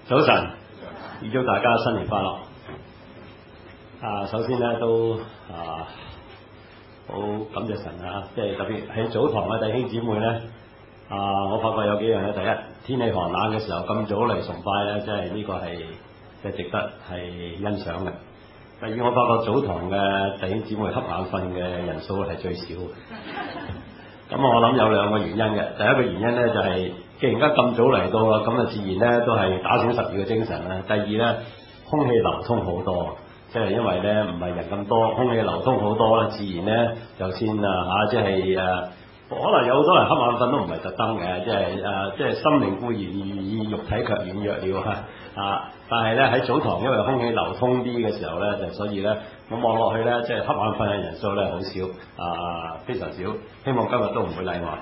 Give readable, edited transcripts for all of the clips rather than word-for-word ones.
早晨，預祝大家新年快樂。首先咧都好感謝神即係特別喺早堂嘅弟兄姊妹咧，我發覺有幾樣咧。第一，天氣寒冷嘅時候咁早嚟崇拜咧，即係呢個係即係值得係欣賞嘅。第二，我發覺早堂嘅弟兄姊妹瞌眼瞓嘅人數係最少嘅。咁我諗有兩個原因嘅。第一個原因咧就係，既然而家咁早嚟到啦，咁啊自然咧都係打醒十二嘅精神啦。第二咧，空氣流通好多，即係因為咧唔係人咁多，空氣流通好多咧，自然咧就先即係可能有好多人瞌眼瞓都唔係特登嘅，即係心靈固然易，肉體卻軟弱了但係咧喺早堂，因為空氣流通啲嘅時候咧，就所以咧我望落去咧，即係瞌眼瞓嘅人數咧好少非常少。希望今日都唔會例外。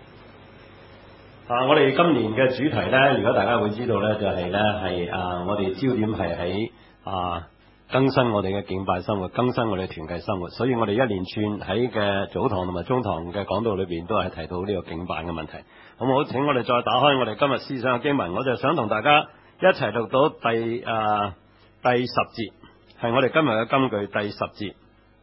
我哋今年嘅主題咧，如果大家會知道咧，就係咧係我哋焦點係喺更新我哋嘅敬拜生活，更新我哋嘅團契生活。所以我哋一連串喺嘅早堂同埋中堂嘅講道裏邊都係提到呢個敬拜嘅問題。好唔好？請我哋再打開我哋今日思想嘅經文，我就想同大家一齊讀到第10節，係我哋今日嘅金句第10節。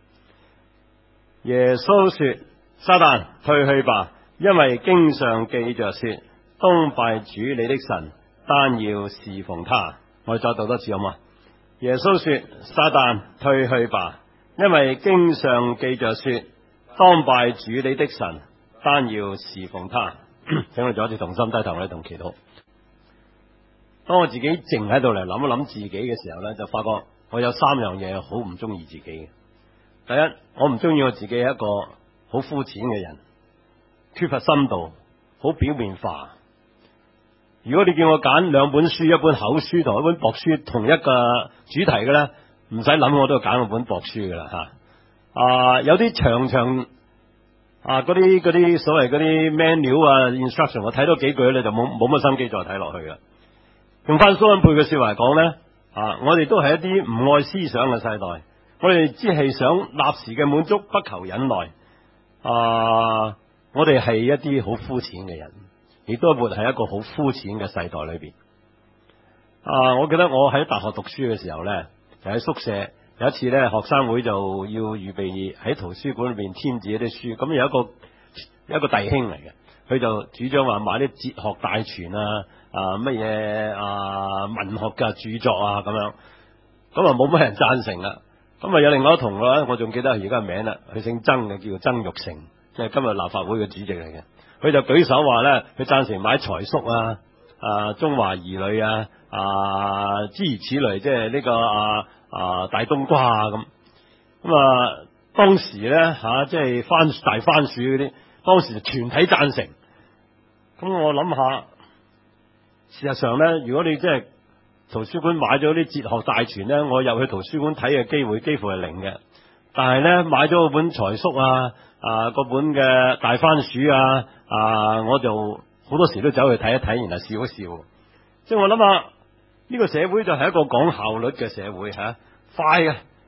耶穌說：撒旦退去吧，因為經上記着說，當拜主你的神，單要侍奉他。我哋再讀多次好嗎？耶穌說：撒旦退去吧，因為經上記着說，當拜主你的神，單要侍奉他。請我哋再一次同心低頭，我哋同祈禱。當我自己靜喺度嚟諗一諗自己嘅時候呢，就發覺我有3樣嘢好唔中意自己嘅。第一，我唔中意我自己係一個好膚淺嘅人，缺乏深度，好表面化。如果你叫我揀2本書，一本厚書同一本薄書，同一個主題嘅咧，唔使諗我都揀嗰本薄書噶啦有啲長嗰啲所謂嗰啲 manual instruction， 我睇多幾句咧就冇乜心機再睇落去啦。用翻蘇恩佩嘅說話嚟講咧，我哋都係一啲唔愛思想嘅世代，我哋只係想立時嘅滿足，不求忍耐。我哋係一啲好膚淺嘅人，亦都活喺一個好膚淺嘅世代裏邊。我記得我喺大學讀書嘅時候咧，就喺宿舍有一次咧，學生會就要預備喺圖書館裏邊添置一啲書，咁有一個弟兄嚟嘅，佢就主張話買啲哲學大全乜嘢文學嘅著作咁樣，咁冇乜人贊成啦。咁有另外一個同學咧，我仲記得佢而家嘅名啦，佢姓曾嘅，叫曾鈺成，即係今日立法會嘅主席嚟嘅。佢就舉手話咧，佢贊成買財叔中華兒女諸如此類，即係呢個大冬瓜咁。當時咧即係大番薯嗰啲，當時就全體贊成。咁我諗下，事實上咧，如果你即係圖書館買咗啲哲學大全咧，我入去圖書館睇嘅機會幾乎係0嘅。但係咧買咗嗰本財叔嗰本嘅大番薯我就好多時都走去睇一睇，然後笑一笑。即係我諗下，呢個社會就係一個講效率嘅社會快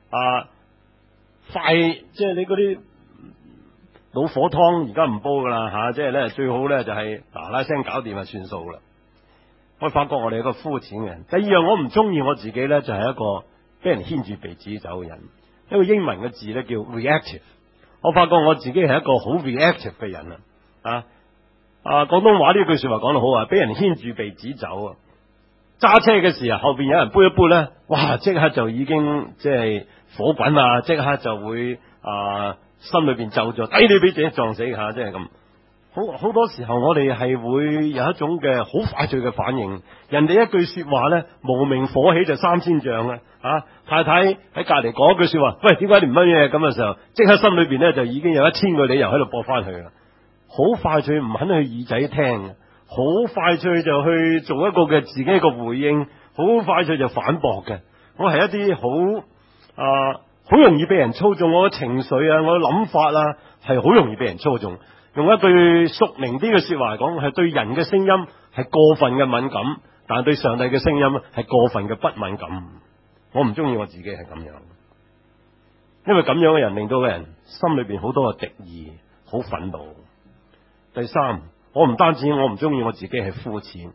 快，即係你嗰啲老火湯而家唔煲噶啦即係咧最好咧就係嗱嗱聲搞掂就算數啦。我發覺我哋係一個膚淺嘅人。第二樣我唔中意我自己咧，就係一個俾人牽住鼻子走嘅人。一個英文嘅字咧叫 reactive。我發覺我自己係一個好 reactive 嘅人廣東話呢句說話講得好俾人牽住鼻子走揸車嘅時候後邊有人杯一杯咧，哇！即刻就已經即係火滾即刻就會心裏邊咒咗，抵你俾自己撞死下，即係咁。好多時候我哋係會有一種嘅好快脆嘅反應，人哋一句說話咧，無名火起就3千丈太太喺隔籬講一句說話，喂，點解你唔乜嘢咁嘅時候，即刻心裏邊咧就已經有1000個理由喺度駁翻去啦。好快脆唔肯去耳仔聽，好快脆就去做一個嘅自己一個回應，好快脆就反駁嘅。我係一啲好容易被人操縱，我嘅情緒我嘅諗法係好容易被人操縱。用一句屬靈啲嘅說話嚟講，係對人嘅聲音係過分嘅敏感，但係對上帝嘅聲音係過分嘅不敏感。我唔中意我自己係咁樣，因為咁樣嘅人令到個人心裏邊好多嘅敵意，好憤怒。第三，我唔單止我唔中意我自己係膚淺，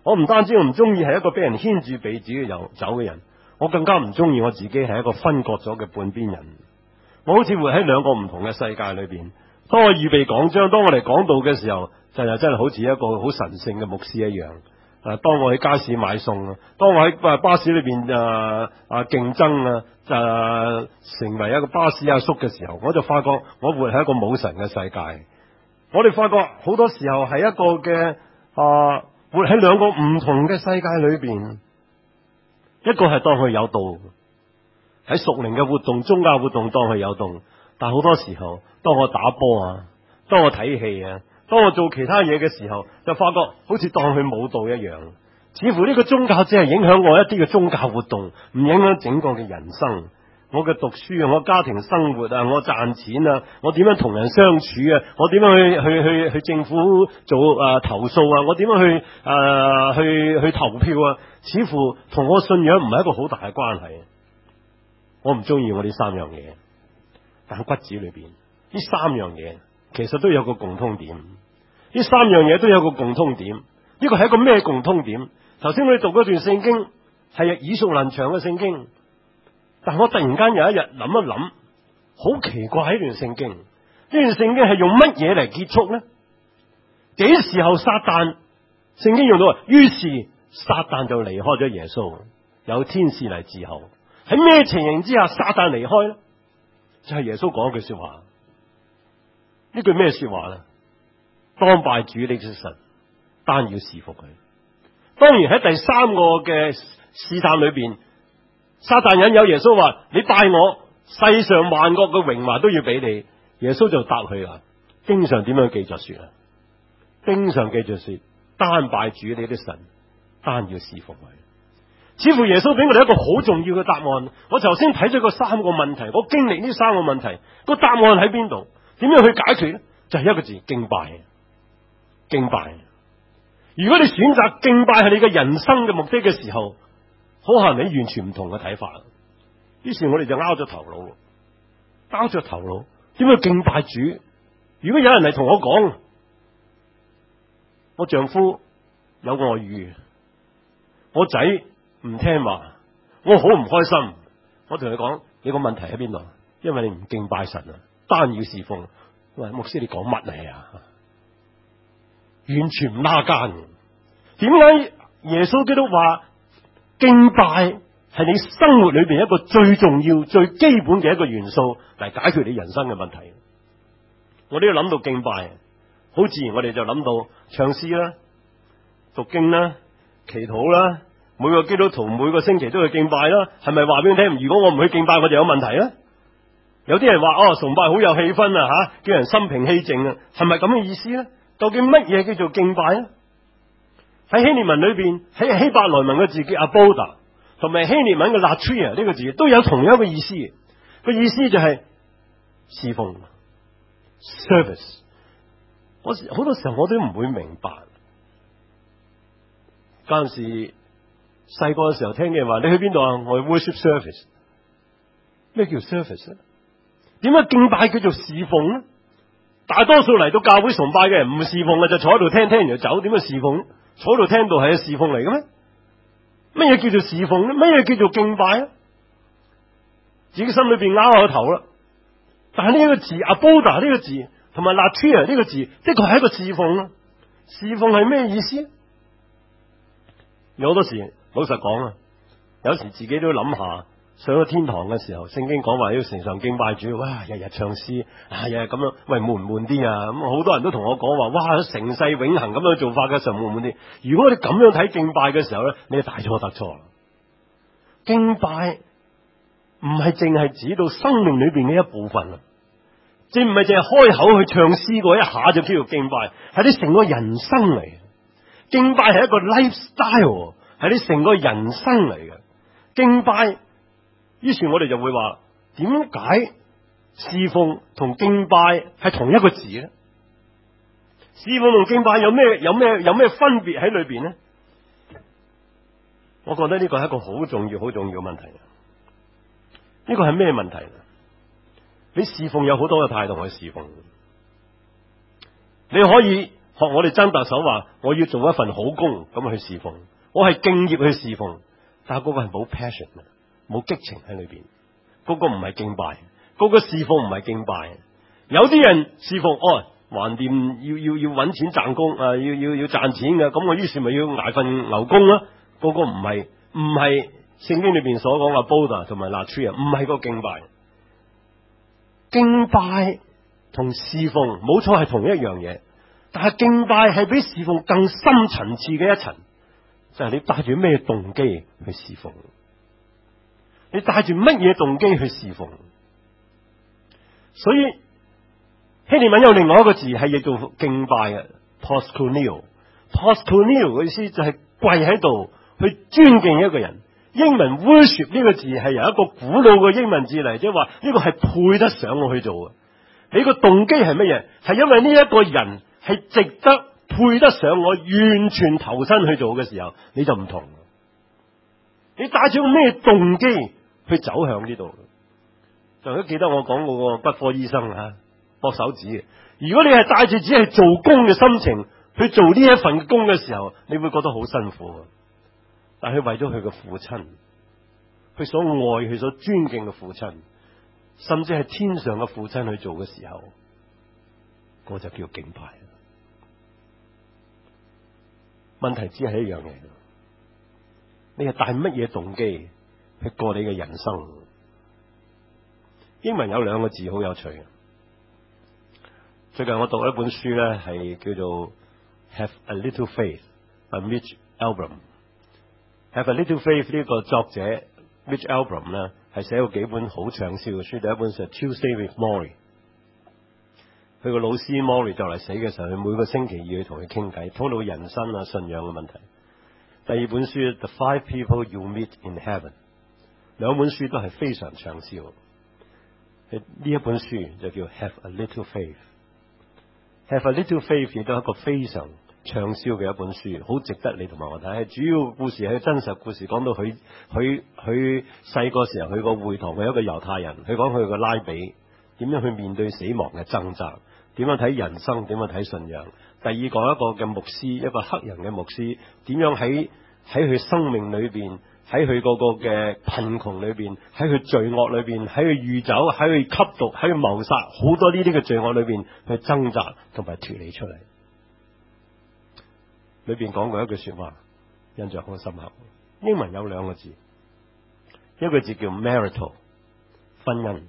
我唔單止我唔中意係一個俾人牽住鼻子嘅走嘅人，我更加唔中意我自己係一個分割咗嘅半邊人。我好似活喺兩個唔同嘅世界裏邊。當我預備講章，當我嚟講道嘅時候，就真係好似一個好神聖嘅牧師一樣。當我喺街市買餸啊，當我喺巴士裏邊競爭成為一個巴士阿叔嘅時候，我就發覺我活喺一個冇神嘅世界。我哋發覺好多時候係一個嘅活喺兩個唔同嘅世界裏邊，一個係當佢有道，喺屬靈嘅活動、宗教活動當佢有道，但好多時候當我打波啊，當我睇戲啊，當我做其他嘢嘅時候，就發覺好似當佢冇道一樣，似乎呢個宗教只係影響我一啲嘅宗教活動，唔影響整個嘅人生。我嘅讀書啊，我家庭生活啊，我賺錢啊，我點樣同人相處啊，我點樣去政府做投訴啊，我點樣去投票啊，似乎同我信仰唔係一個好大嘅關係。我唔中意我呢三樣嘢，但骨子裏邊呢三樣嘢其實都有個共通點。呢三樣嘢都有個共通點，呢個係一個咩共通點？頭先我哋讀嗰段聖經係耳熟能詳嘅聖經。但我突然間有一日諗一諗，好奇怪，呢段聖經，呢段聖經係用乜嘢嚟結束呢？幾時候撒旦？聖經用到，於是撒旦就離開咗耶穌，有天使嚟伺候。喺咩情形之下撒旦離開呢？就係耶穌講一句說話，呢句咩說話呢？當拜主你的神，單要侍服佢。當然喺第三個嘅試探裏邊，撒旦引誘耶穌話：你拜我，世上萬國嘅榮華都要俾你。耶穌就答佢啦。經常點樣記着說啊？經常記着說，單拜主你的神，單要侍服佢。似乎耶穌俾我哋一個好重要嘅答案。我頭先睇咗個三個問題，我經歷呢三個問題，個答案喺邊度？點樣去解決呢？就係一個字：敬拜。敬拜。如果你選擇敬拜係你嘅人生嘅目的嘅時候，好可能你完全唔同嘅睇法。於是我哋就拗咗頭腦，點樣敬拜主？如果有人嚟同我講，我丈夫有外遇，我仔唔聽話，我好唔開心。我同佢講：你個問題喺邊度？因為你唔敬拜神啊，單要侍奉。喂，牧師你講乜嚟啊？完全唔拉更。點解耶穌基督話敬拜係你生活裏邊一個最重要、最基本嘅一個元素嚟解決你人生嘅問題？我都要諗到敬拜，好自然我哋就諗到唱詩啦、讀經啦、祈禱啦。每個基督徒每個星期都去敬拜啦，係咪話俾你聽？如果我唔去敬拜，我就有問題咧？有啲人話崇拜好有氣氛啊，叫人心平氣靜啊，係咪咁嘅意思咧？究竟乜嘢叫做敬拜咧？喺希臘文裏邊，喺希伯來文嘅字叫 aboda， 同埋希臘文嘅 latria 呢個字都有同樣一個意思。個意思就係侍奉 service。我好多時候我都唔會明白。嗰陣時細個嘅時候聽嘅人話：你去邊度啊？我去 worship service。咩叫 service 咧？點解敬拜叫做侍奉咧？大多數嚟到教會崇拜嘅人唔侍奉嘅，就坐喺度聽完就走。點解侍奉？坐喺度聽到係侍奉嚟嘅咩？乜嘢叫做侍奉咧？乜嘢叫做敬拜咧？自己心裏邊拗下頭啦。但係呢個字 aboda 呢個字同埋 latria 呢個字的確係一個侍奉啊。侍奉係咩意思？有好多時老實講啊，有時自己都諗下，上咗天堂嘅時候，聖經講話要常常敬拜主，哇，日日唱詩，日日咁樣，喂，悶唔悶啲啊？咁好多人都同我講話，哇，成世永恆咁樣做法嘅時候悶唔悶啲？如果你咁樣睇敬拜嘅時候咧，你就大錯特錯啦。敬拜唔係淨係指到生命裏邊嘅一部分啊，即唔係淨係開口去唱詩嗰一下就叫做敬拜，係你成個人生嚟。敬拜係一個 lifestyle， 係你成個人生嚟嘅。敬拜，於是我哋就會話，點解侍奉同敬拜係同一個字咧？侍奉同敬拜有咩分別喺裏邊呢？我覺得呢個係一個好重要嘅問題。呢個係咩問題？你侍奉有好多嘅態度去侍奉，你可以學我哋曾特首話，我要做一份好工咁去侍奉，我係敬業去侍奉，但係嗰個係冇 passion 冇激情喺裏邊，嗰個唔係敬拜，嗰個侍奉唔係敬拜。有啲人侍奉，橫掂要揾錢賺工啊，要賺錢嘅，咁我於是咪要捱份牛工啦。嗰個唔係聖經裏邊所講嘅 Boda 同埋 Latria， 唔係個敬拜。敬拜同侍奉冇錯係同一樣嘢，但係敬拜係比侍奉更深層次嘅一層，就係你帶住咩動機去侍奉，你帶住乜嘢動機去侍奉。所以希臘文有另外一個字係譯做敬拜嘅 proskuneo 嘅意思就係跪喺度去尊敬一個人。英文 worship 呢個字係由一個古老嘅英文字嚟，即係話呢個係配得上我去做嘅。你個動機係乜嘢？係因為呢一個人係值得配得上我完全投身去做嘅時候，你就唔同。你帶住咩動機去走向呢度？就都記得我講嗰個骨科醫生啊，駁手指嘅。如果你係帶住只係做工嘅心情去做呢一份工嘅時候，你會覺得好辛苦。但係為咗佢嘅父親，佢所愛、佢所尊敬嘅父親，甚至係天上嘅父親去做嘅時候，嗰就叫敬拜。問題只係一樣嘢，你係帶乜嘢動機去過你嘅人生？英文有兩個字好有趣。最近我讀一本書咧，係叫做 Have a Little Faith by Mitch Albom。Have a Little Faith 呢個作者 Mitch Albom 咧，係寫過幾本好暢銷嘅書。第一本係 Tuesday with Morrie， 佢個老師 Morrie 就嚟死嘅時候，佢每個星期二去同佢傾偈，討論人生啊、信仰嘅問題。第二本書 The Five People You Meet in Heaven， 兩本書都係非常暢銷。呢一本書就叫 Have a Little Faith。Have a Little Faith 亦都係一個非常暢銷嘅一本書，好值得你同埋我睇。係主要故事係真實故事，講到佢細個時候，佢個會堂嘅一個猶太人，佢講佢個拉比點樣去面對死亡嘅掙扎，點樣睇人生，點樣睇信仰。第二講一個嘅牧師，一個黑人嘅牧師，點樣喺佢生命裏邊，喺佢嗰個嘅貧窮裏邊，喺佢罪惡裏邊，喺佢酗酒，喺佢吸毒，喺佢謀殺，好多呢啲嘅罪惡裏邊去掙扎同埋脫離出嚟。裏邊講過一句說話，印象好深刻。英文有兩個字，一個字叫 marital 婚姻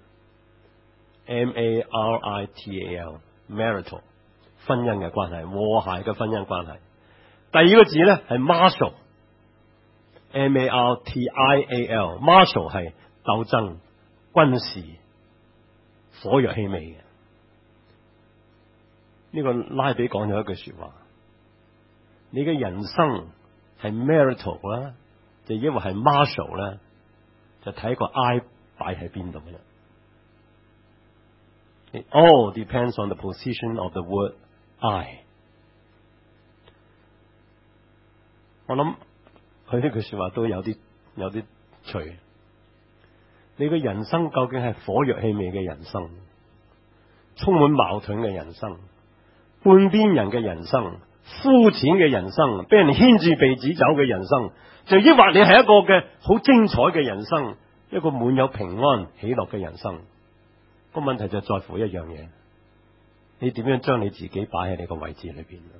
marital marital 婚姻嘅關係，和諧嘅婚姻關係。第二個字咧係 martial martial martial 係鬥爭、軍事、火藥氣味嘅。呢個拉比講咗一句說話，你嘅人生係 marital 啦，就因為係 martial 咧，就睇個 I 擺喺邊度嘅。It all depends on the position of the word I。 我諗佢呢句說話都有啲趣。你嘅人生究竟係火藥氣味嘅人生，充滿矛盾嘅人生，半邊人嘅人生，膚淺嘅人生，俾人牽住鼻子走嘅人生，就抑或你係一個嘅好精彩嘅人生，一個滿有平安喜樂嘅人生。個問題就在乎一樣嘢，你點樣將你自己擺喺你個位置裏邊？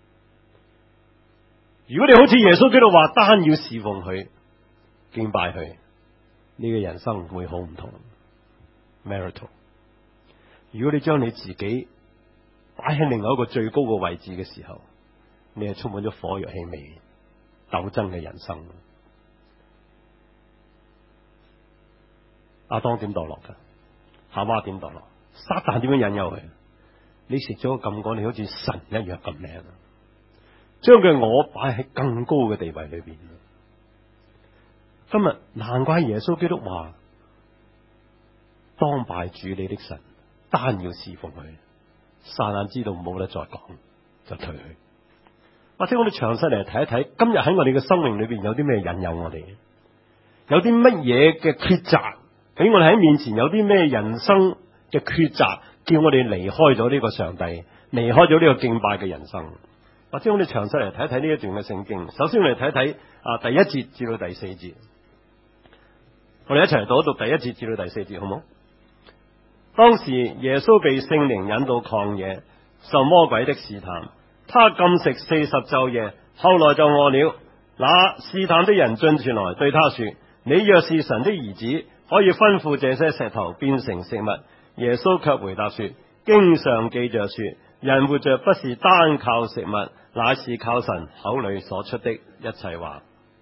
如果你好似耶穌基督話，單要侍奉佢、敬拜佢，你嘅人生會好唔同。marital， 如果你將你自己擺喺另外一個最高嘅位置嘅時候，你係充滿咗火藥氣味、鬥爭嘅人生。亞當點墮落噶？夏娃點墮落？撒旦點樣引誘佢？你食咗禁果，你好似神一樣咁靚，將佢我擺喺更高嘅地位裏邊。今日難怪耶穌基督話：當拜主你的神，單要侍奉佢。撒旦知道冇得再講，就退去。或者我哋詳細嚟睇一睇，今日喺我哋嘅生命裏邊有啲咩引誘我哋？有啲乜嘢嘅抉擇喺我哋喺面前？有啲咩人生嘅抉擇叫我哋離開咗呢個上帝， 離開咗呢個敬拜嘅人生。或者我哋詳細嚟睇一睇呢一段嘅聖經。首先我哋睇睇第一節至到第四節，我哋一齊嚟讀一讀第一節至到第四節，好冇？當時耶穌被聖靈引到曠野，受魔鬼的試探，他禁食40晝夜，後來就餓了。那試探的人進前來對他說：你若是神的兒子，可以吩咐這些石頭變成食物。耶穌卻回答說：經上記着說，人活着不是單靠食物，乃是靠神口裏所出的一切話。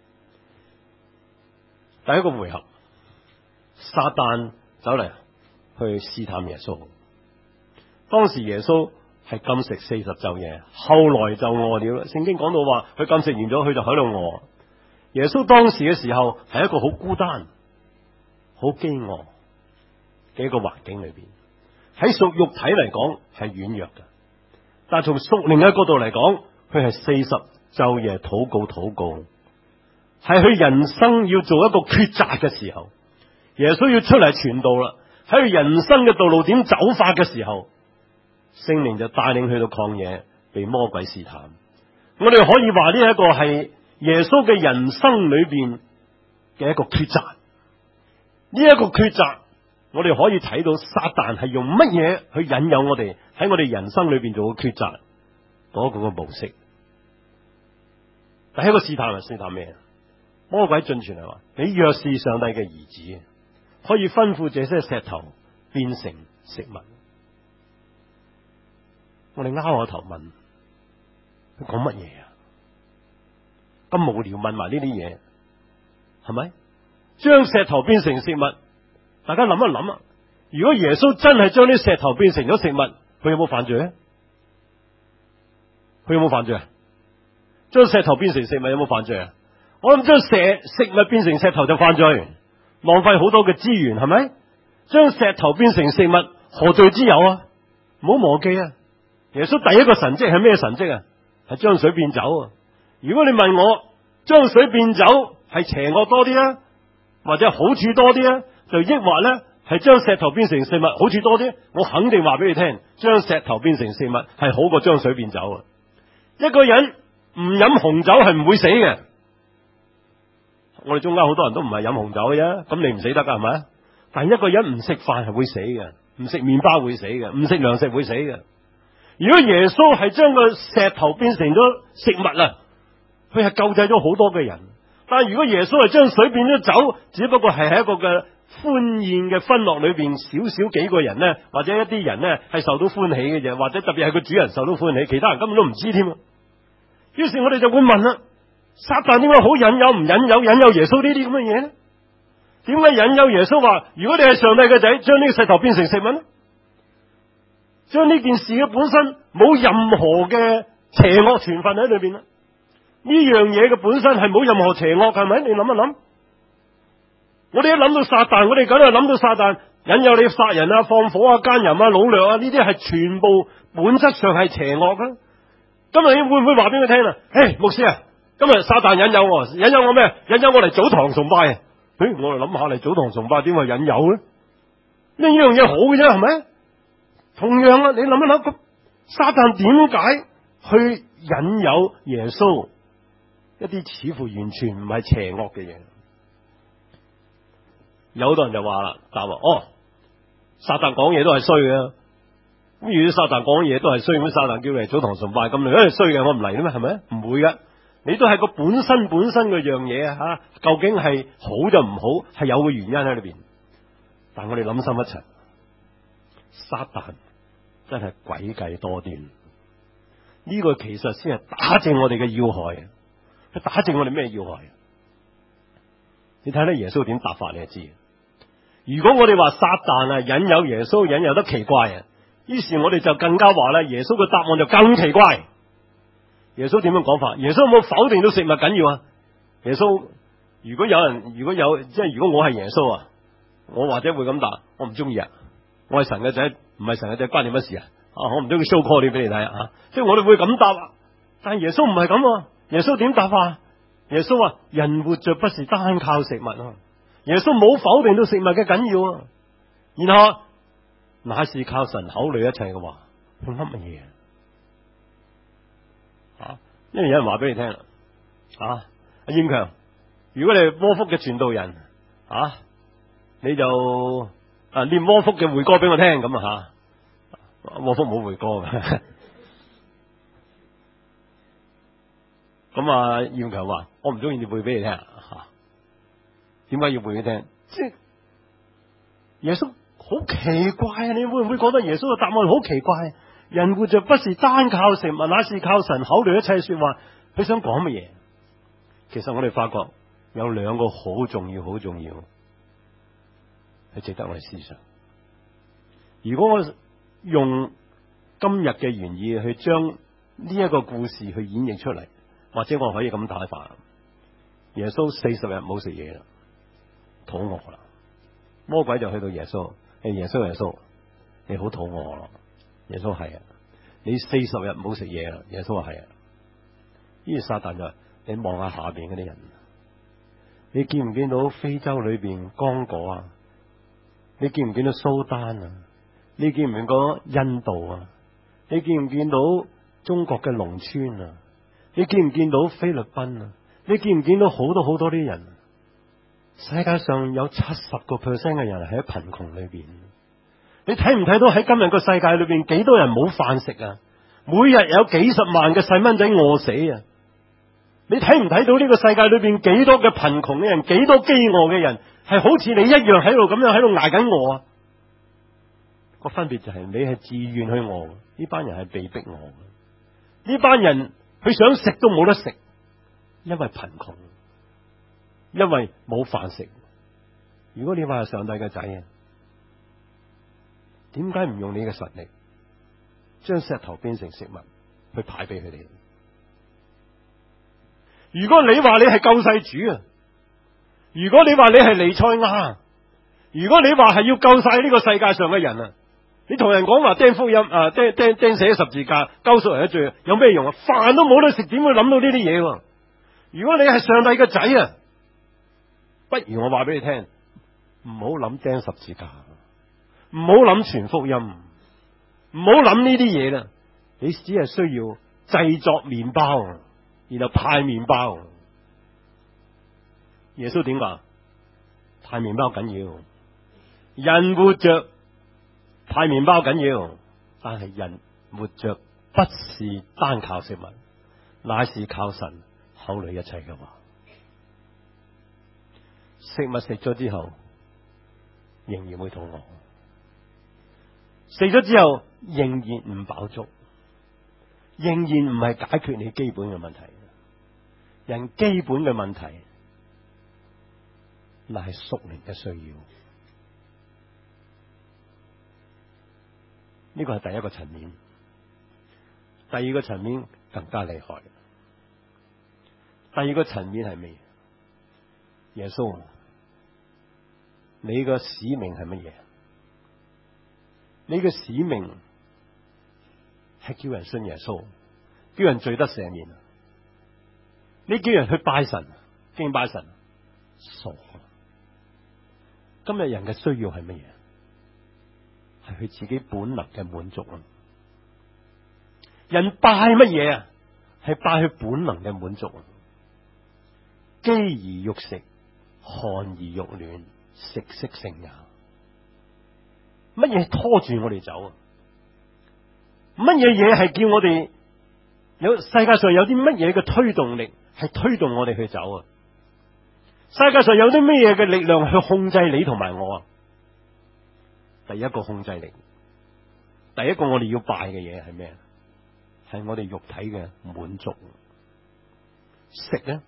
第一個回合，撒旦走嚟去試探耶穌。當時耶穌係禁食40晝夜，後來就餓了。聖經講到話，佢禁食完咗，佢就喺度餓。耶穌當時嘅時候係一個好孤單、好飢餓嘅一個環境裏邊。喺屬肉體嚟講係軟弱嘅，但係從屬靈嘅角度嚟講，佢係40晝夜禱告，係佢人生要做一個抉擇嘅時候。耶穌要出嚟傳道啦，喺佢人生嘅道路點走法嘅時候，聖靈就帶領去到曠野，被魔鬼試探。我哋可以話呢一個係耶穌嘅人生裏邊嘅一個抉擇。呢一個抉擇，我哋可以睇到撒旦係用乜嘢去引誘我哋喺我哋人生裏邊做個抉擇嗰個模式。第一個試探係試探咩？魔鬼進前嚟話：你若是上帝嘅兒子，可以吩咐這些石頭變成食物。我哋拗下頭問，佢講乜嘢啊？咁無聊問埋呢啲嘢，係咪？將石頭變成食物，大家諗一諗啊！如果耶穌真係將啲石頭變成咗食物，佢有冇犯罪啊？佢有冇犯罪啊？將石頭變成食物有冇犯罪啊？我諗將食物變成石頭就犯罪，浪費好多嘅資源，係咪？將石頭變成食物，何罪之有啊？唔好忘記啊！耶穌第一個神蹟係咩神蹟啊？係將水變酒啊！如果你問我將水變酒係邪惡多啲啊，或者好處多啲啊，就抑或咧係將石頭變成食物好處多啲？我肯定話俾你聽，將石頭變成食物係好過將水變酒啊！一個人唔飲紅酒係唔會死嘅。我哋中間好多人都唔係飲紅酒嘅啫，咁你唔死得噶係咪？但係一個人唔食飯係會死嘅，唔食麵包會死嘅，唔食糧食會死嘅。如果耶穌係將個石頭變成咗食物啊，佢係救濟咗好多嘅人。但係如果耶穌係將水變咗酒，只不過係喺一個嘅歡宴嘅歡樂裏邊，少幾個人呢，或者一啲人呢係受到歡喜嘅啫，或者特別係個主人受到歡喜，其他人根本都唔知添。於是我哋就會問啦：撒旦點解好引誘唔引誘耶穌呢啲咁嘅嘢呢？點解引誘耶穌話如果你係上帝嘅仔，將呢個石頭變成食物呢？將呢件事嘅本身冇任何嘅邪惡成分喺裏邊啦，呢樣嘢嘅本身係冇任何邪惡，係咪？你諗一諗，我哋一諗到撒旦，我哋梗係諗到撒旦引誘你殺人啊、放火啊、奸淫啊、擄掠啊，呢啲係全部本質上係邪惡噶。今日你會唔會話俾佢聽啊？牧師啊，今日撒旦引誘我咩？引誘我嚟早堂崇拜啊！我哋諗下嚟早堂崇拜點會引誘咧？呢樣嘢好嘅啫，係咪？同樣啊，你諗一諗，咁撒旦點解去引誘耶穌一啲似乎完全唔係邪惡嘅嘢？有好多人就話啦，答話撒旦講嘢都係衰嘅。咁如果撒旦講嘢都係衰，咁撒旦叫你嚟早堂崇拜，咁你都係衰嘅，我唔嚟啦咩？係咪？唔會噶，你都係個本身嗰樣嘢啊！吓，究竟係好就唔好，係有個原因喺裏邊。但我哋諗深一層，撒旦真係詭計多端，呢個其實先係打正我哋嘅要害。佢打正我哋咩要害？你睇睇耶穌點答法，你就知。如果我哋話撒旦啊引誘耶穌引誘得奇怪啊，於是我哋就更加話咧，耶穌嘅答案就更奇怪。耶穌點樣講法？耶穌有冇否定到食物緊要啊？耶穌如果有即係如果我係耶穌啊，我或者會咁答：我唔中意啊！我係神嘅仔，唔係神嘅仔，關你乜事啊？我唔中意 show call 你俾你睇啊！即係我哋會咁答啊，但係耶穌唔係咁。耶穌點答啊？耶穌話：人活着不是單靠食物啊！耶穌冇否定到食物嘅緊要啊！然後乃是靠神口裏一切嘅話，佢乜嘢？ 因為有人話俾你聽啦，阿英強，如果你係窩福嘅傳道人，你就念窩福嘅會歌俾我聽咁啊吓，窩福冇會歌嘅。咁燕強話：我唔中意你背俾你聽吓，點解要背俾你聽？即係耶穌好奇怪啊！你會唔會覺得耶穌嘅答案好奇怪？人活着不是單靠食物，乃是靠神口裏一切說話。佢想講乜嘢？其實我哋發覺有兩個好重要、好重要，係值得我哋思想。如果我用今日嘅原意去將呢一個故事去演繹出嚟，或者我可以咁睇法：耶穌40日冇食嘢啦，肚餓啦，魔鬼就去到耶穌，耶穌，你好肚餓咯。耶穌係啊，你40日冇食嘢啦。耶穌話係啊。於是撒旦就話：你望下下邊嗰啲人，你見唔見到非洲裏邊剛果啊？你見唔見到蘇丹啊？你見唔見到印度啊？你見唔見到中國嘅農村啊？你見唔見到菲律賓啊？你見唔見到好多好多啲人？世界上有70% 嘅人係喺貧窮裏邊。你睇唔睇到喺今日個世界裏邊幾多人冇飯食啊？每日有幾十萬嘅細蚊仔餓死啊！你睇唔睇到呢個世界裏邊幾多嘅貧窮嘅人，幾多飢餓嘅人係好似你一樣喺度咁樣喺度挨緊餓啊？個分別就係你係自願去餓，呢班人係被逼餓。呢班人佢想食都冇得食，因為貧窮，因為冇飯食。如果你話係上帝嘅仔啊，點解唔用你嘅實力將石頭變成食物去派俾佢哋？如果你話你係救世主啊，如果你話你係彌賽亞，如果你話係要救晒呢個世界上嘅人啊，你同人講話釘福音釘死十字架救贖人嘅罪，有咩用啊？飯都冇得食，點會諗到呢啲嘢？如果你係上帝嘅仔啊，不如我話俾你聽，唔好諗釘十字架，唔好諗傳福音，唔好諗呢啲嘢啦。你只係需要製作麵包，然後派麵包。耶穌點話？派麵包緊要，人活着派麵包緊要，但係人活着不是單靠食物，乃是靠神口裏一切嘅話。食物食咗之後仍然會肚餓，食咗之後仍然唔飽足，仍然唔係解決你基本嘅問題。人基本嘅問題乃係屬靈嘅需要，呢個係第一個層面。第二個層面更加厲害。第二個層面係咩？耶穌，你嘅使命係乜嘢？你嘅使命係叫人信耶穌，叫人罪得赦免。你叫人去拜神，敬拜神，傻。今日人嘅需要係乜嘢？係佢自己本能嘅滿足啊！人拜乜嘢啊？係拜佢本能嘅滿足啊！飢而欲食，寒而欲暖，食色性也。乜嘢拖住我哋走啊？乜嘢嘢係叫我哋有世界上有啲乜嘢嘅推動力係推動我哋去走啊？世界上有啲乜嘢嘅力量去控制你同埋我啊？第一個控制力，第一個我哋要拜嘅嘢係咩？係我哋肉體嘅滿足。食咧，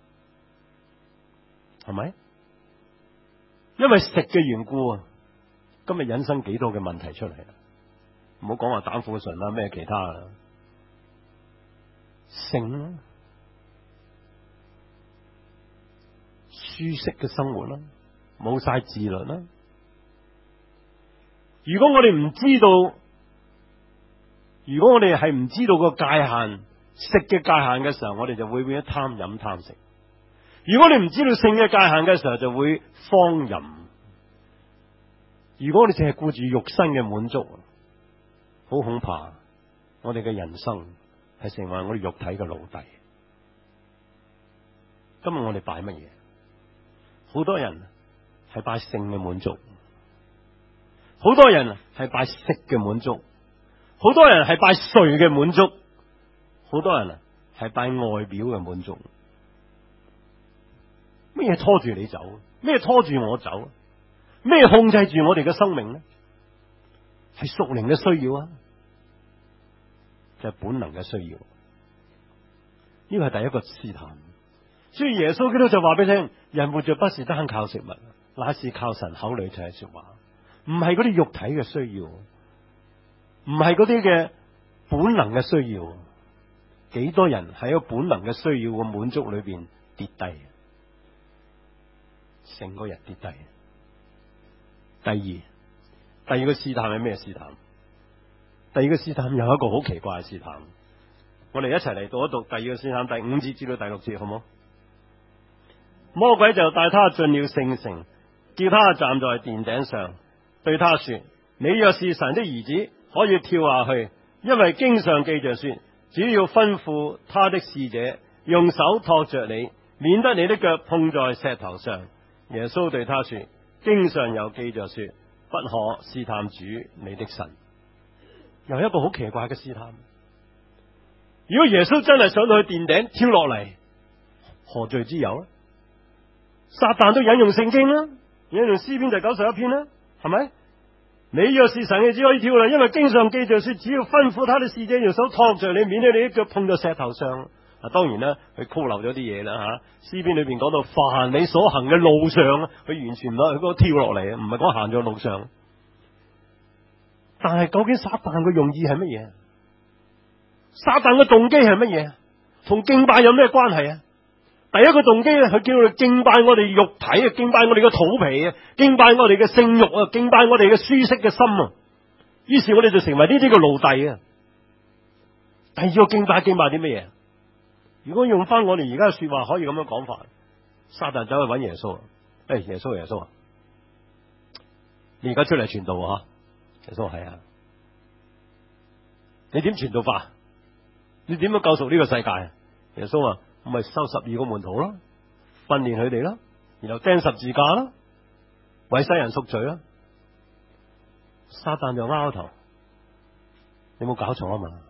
係咪？因為食嘅緣故啊，今日引申幾多嘅問題出嚟啊！唔好講話膽固醇啦，咩其他啊，性啦，舒適嘅生活啦，冇晒自律啦。如果我哋唔知道，如果我哋係唔知道個界限，食嘅界限嘅時候，我哋就會變咗貪飲貪食。如果你唔知道性嘅界限嘅時候，就會荒淫。如果我哋淨係顧住肉身嘅滿足，好恐怕我哋嘅人生係成為我哋肉體嘅奴隸。 今日我哋拜乜嘢？好多人係拜性嘅滿足，好多人係拜食嘅滿足，好多人係拜睡嘅滿足，好多人係拜外表嘅滿足。咩拖住你走？咩拖住我走？咩控制住我哋嘅生命呢？係屬靈嘅需要啊，就係本能嘅需要。呢個係第一個試探。所以耶穌基督就話俾你聽，人活着不是單靠食物，乃是靠神口裏就係說話。唔係嗰啲肉體嘅需要，唔係嗰啲嘅本能嘅需要。幾多人喺個本能嘅需要嘅滿足裏邊跌低，成個人跌低。第二個試探係咩試探？第二個試探有一個好奇怪嘅試探。我哋一齊嚟讀一讀第二個試探，第5節至到第6節，好唔好？魔鬼就帶他進了聖城，叫他站在殿頂上，對他說：你若是神的兒子，可以跳下去，因為經上記着說，只要吩咐他的使者用手托着你，免得你的腳碰在石頭上。耶穌對他說：經上有記着說，不可試探主你的神。又一個好奇怪嘅試探。如果耶穌真係上到去殿頂跳落嚟，何罪之有呢？撒旦都引用聖經啦，引用詩篇第91篇啦，係咪？你若是神嘅，只可以跳啦，因為經上記着說，只要吩咐他的使者用手托着你，免得你的腳碰到石頭上。嗱，當然啦，佢曲漏咗啲嘢啦吓。詩篇裏邊講到，凡你所行嘅路上，佢完全唔係佢嗰個跳落嚟，唔係講行咗路上。但係究竟撒旦嘅用意係乜嘢？撒旦嘅動機係乜嘢？同敬拜有咩關係啊？第一個動機咧，佢叫我哋敬拜我哋肉體啊，敬拜我哋嘅肚皮啊，敬拜我哋嘅性慾啊，敬拜我哋嘅舒適嘅心啊。於是我哋就成為呢啲嘅奴隸啊。第二個敬拜啲乜嘢？如果用翻我哋而家嘅說話，可以咁樣講法，撒旦走去揾耶穌，耶穌耶穌啊，你而家出嚟傳道啊？耶穌係啊，你點傳道法？你點樣救贖呢個世界？耶穌啊，咪收12個門徒咯，訓練佢哋咯，然後釘十字架咯，為世人贖罪咯。撒旦就拗頭，你冇搞錯啊嘛？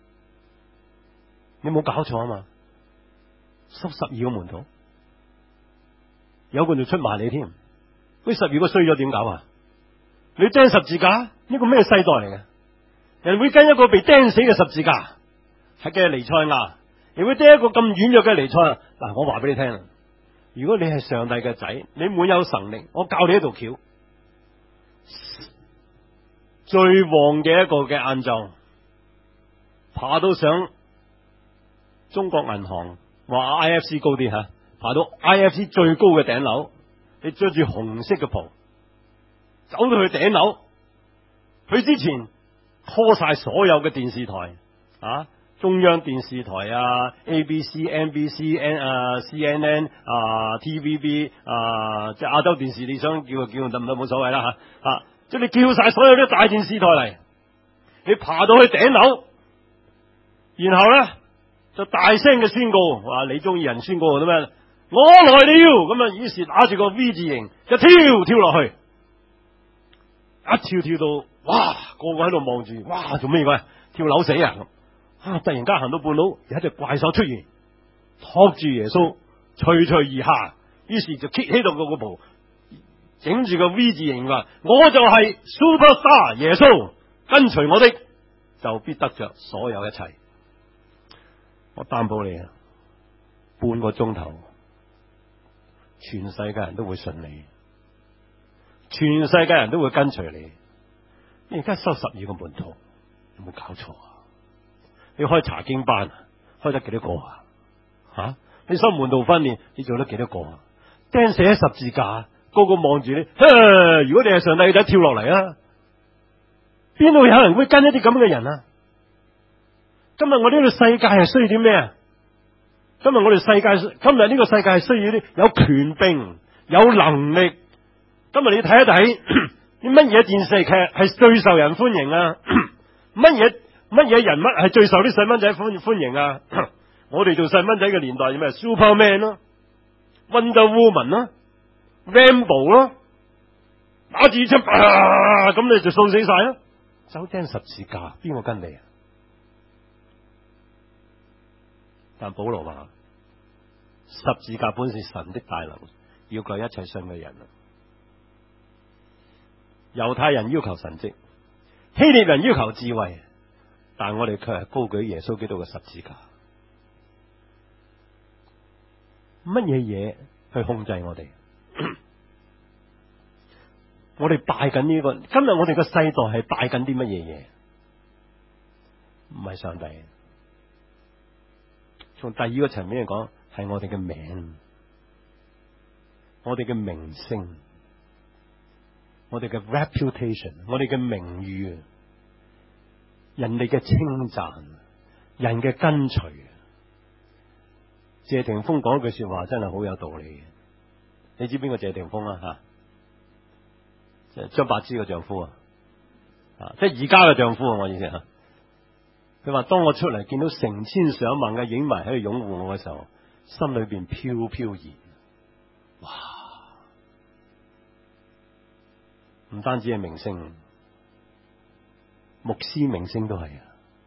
你冇搞錯啊嘛？收12個門徒，有個就出賣你添。嗰12個衰咗點搞啊？你釘十字架，呢個咩世代嚟嘅？人會跟一個被釘死嘅十字架係嘅彌賽亞，亦會釘一個咁軟弱嘅彌賽亞。嗱，我話俾你聽，如果你係上帝嘅仔，你滿有神力，我教你一道橋。最旺嘅一個嘅晏晝，爬到上中國銀行，話 IFC 高啲吓，爬到 IFC 最高嘅頂樓，你着住紅色嘅袍，走到去頂樓，佢之前拖晒所有嘅電視台啊，中央電視台啊 ABC、NBC、CNN、TVB 即係亞洲電視，你想叫就叫得唔得？冇所謂啦吓，即係你叫晒所有啲大電視台嚟，你爬到去頂樓，然後咧就大聲嘅宣告，話你中意人宣告咁咩？我來了咁啊！於是打住個 V 字形就跳落去，一跳到哇，個個喺度望住，哇，做咩嘢？跳樓死啊！突然間行到半路，有一隻怪獸出現，托住耶穌，垂垂而下，於是就揭起到個袍，整住個 V 字形話：我就係 Superstar 耶穌，跟隨我的就必得着所有一切。我擔保你啊，半個鐘頭，全世界人都會信你，全世界人都會跟隨你。你而家收12個門徒，有冇搞錯啊？你開查經班開得幾多個啊？吓，你收門徒訓練，你做得幾多個啊？釘死喺十字架，個個望住你。如果你係上帝嘅仔，跳落嚟啊！邊度有人會跟一啲咁嘅人啊？今日我呢個世界係需要啲咩啊？今日呢個世界係需要啲有權柄、有能力。今日你睇一睇啲乜嘢電視劇係最受人歡迎啊？乜嘢人物係最受啲細蚊仔歡迎啊？我哋做細蚊仔嘅年代，咩 Superman 咯， Wonder Woman 啦，Rambo 啦，打住出咁你就掃死晒啦。走釘十字架，邊個跟你啊？但保羅話，十字架本是神的大能，要救一切信嘅人。猶太人要求神蹟，希臘人要求智慧，但我哋卻係高舉耶穌基督嘅十字架。乜嘢嘢去控制我哋？我哋拜緊呢個，今日我哋個世代係拜緊啲乜嘢嘢？唔係上帝。從第二個層面嚟講，係我哋嘅名，我哋嘅名聲，我哋嘅 reputation， 我哋嘅名譽，人哋嘅稱讚，人嘅跟隨。謝霆鋒講一句說話真係好有道理嘅，你知邊個謝霆鋒啊？吓，即係張柏芝嘅丈夫啊，即係而家嘅丈夫啊！我意思啊，佢話當我出嚟見到成千上萬嘅影迷喺度擁護我嘅時候，心裏邊飄飄然，哇！唔單止係明星，牧師明星都係啊！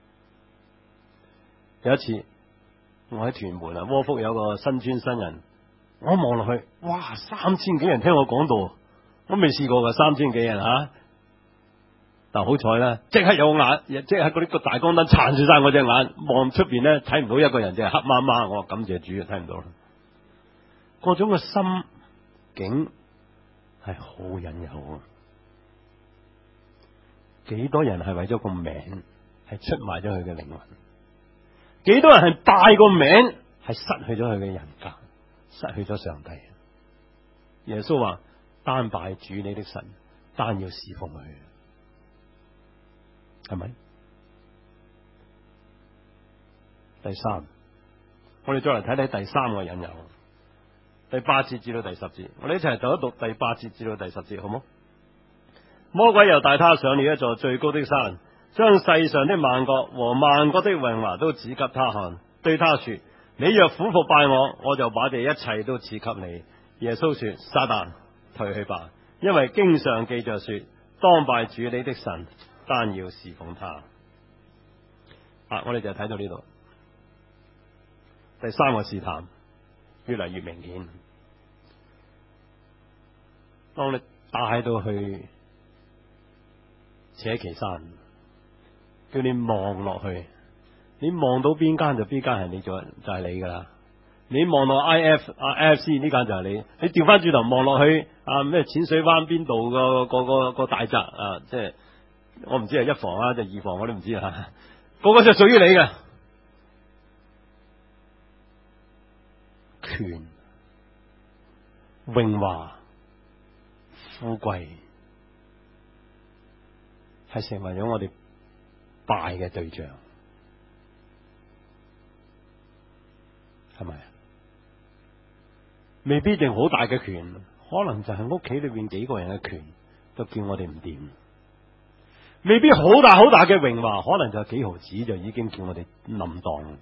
有一次我喺屯門啊，窩福有個新村新人，我望落去，哇！3000幾人聽我講道，我未試過噶，3000幾人吓。但好彩咧，即刻有眼，即係嗰啲個大光燈撐住晒我隻眼，望出邊咧睇唔到一個人，淨係黑麻麻。我話感謝主，睇唔到啦。嗰種嘅心境係好引誘啊！幾多人係為咗個名係出賣咗佢嘅靈魂？幾多人係拜個名係失去咗佢嘅人格，失去咗上帝？耶穌話：單拜主你的神，單要侍奉佢。係咪？第三，我哋再嚟睇睇第三個引誘，第8節至到第10節，我哋一齊讀一讀第8節至到第10節，好冇？魔鬼又帶他上了一座最高的山，將世上的萬國和萬國的榮華都指給他看，對他說：你若俯伏拜我，我就把這一切都賜給你。耶穌說：撒旦，退去吧，因為經上記着說：當拜主你的神，單要侍奉他。我哋就睇到呢度，第三個試探越嚟越明顯。當你帶到去扯旗山，叫你望落去，你望到邊間就邊間係你做，就係你噶啦。你望到 IFC 呢間就係你，你調翻轉頭望落去咩淺水灣邊度個大宅啊，即係。我唔知係1房啊定2房，我都唔知啊。個個就屬於你嘅權、榮華、富貴，係成為咗我哋拜嘅對象，係咪？未必一定好大嘅權，可能就係屋企裏邊幾個人嘅權，都叫我哋唔掂。未必好大好大嘅榮華，可能就係幾毫子就已經叫我哋冧當。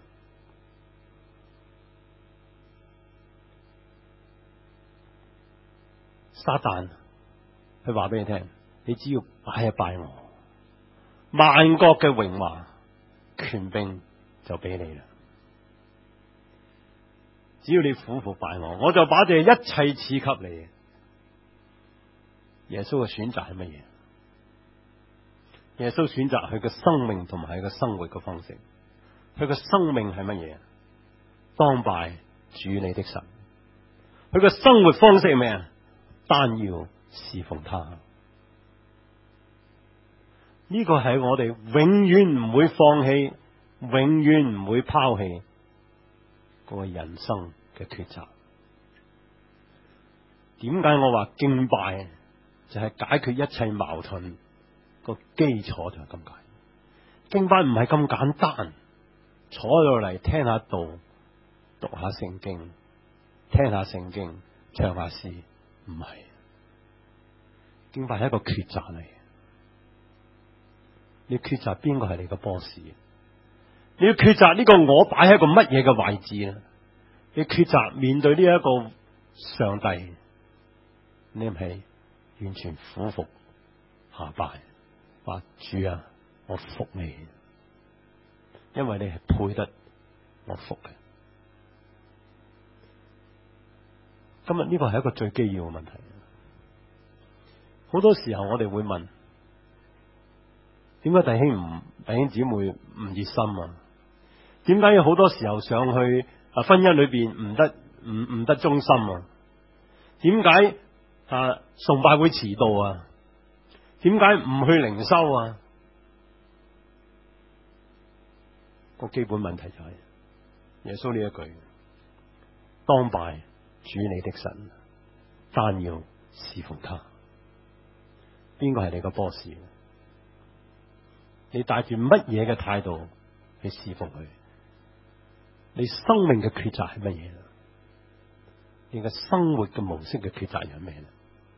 撒旦佢話俾你聽，你只要拜一拜我，萬國嘅榮華權柄就俾你啦。只要你俯伏拜我，我就把這一切賜給你。耶穌嘅選擇係乜嘢？耶穌選擇佢嘅生命同埋佢嘅生活嘅方式。佢嘅生命係乜嘢？當拜主你的神。佢嘅生活方式係咩啊？單要侍奉他。呢個係我哋永遠唔會放棄，永遠唔會拋棄嗰個人生嘅抉擇。點解我話敬拜就係解決一切矛盾？個基礎就係咁解，敬拜唔係咁簡單，坐落嚟聽下道，讀下聖經，聽下聖經，唱下詩，唔係。敬拜係一個抉擇嚟，你抉擇邊個係你個 boss？ 你要抉擇呢個我擺喺一個乜嘢嘅位置啊？你抉擇面對呢一個上帝，你係完全俯伏下拜，話主啊，我服你，因為你係配得我服嘅。今日呢個係一個最基要嘅問題。好多時候我哋會問，點解弟兄姊妹唔熱心啊？點解要好多時候上去婚姻裏邊唔得忠心啊？點解崇拜會遲到啊？點解唔去靈修啊？個基本問題就係耶穌呢一句：當拜主你的神，單要侍奉他。邊個係你個 boss？你帶住乜嘢嘅態度去侍奉佢？你生命嘅抉擇係乜嘢？你嘅生活嘅模式嘅抉擇係咩咧？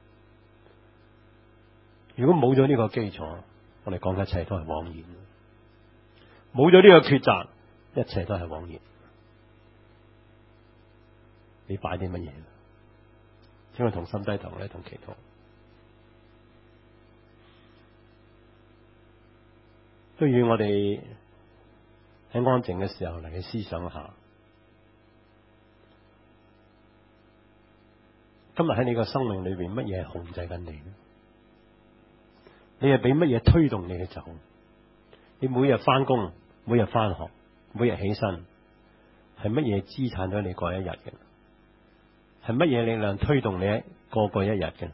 如果冇咗呢個基礎，我哋講嘅一切都係枉然。冇咗呢個抉擇，一切都係枉然。你擺啲乜嘢？請我同心低頭咧，同祈禱。都願我哋喺安靜嘅時候嚟去思想下，今日喺你個生命裏邊，乜嘢係控制緊你呢？你係俾乜嘢推動你去走？你每日翻工，每日翻學，每日起身，係乜嘢資產咗你過一日嘅？係乜嘢力量推動你過一日嘅？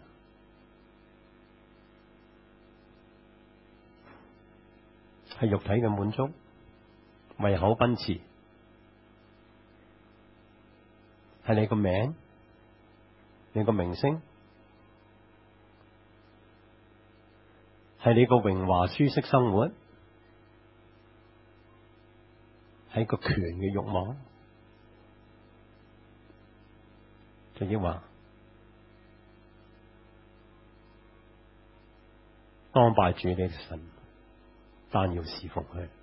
係肉體嘅滿足，胃口奔馳，係你個名，你個名聲，係你個榮華舒適生活，係個權嘅慾望，就抑或當拜主你的神，單要侍奉佢。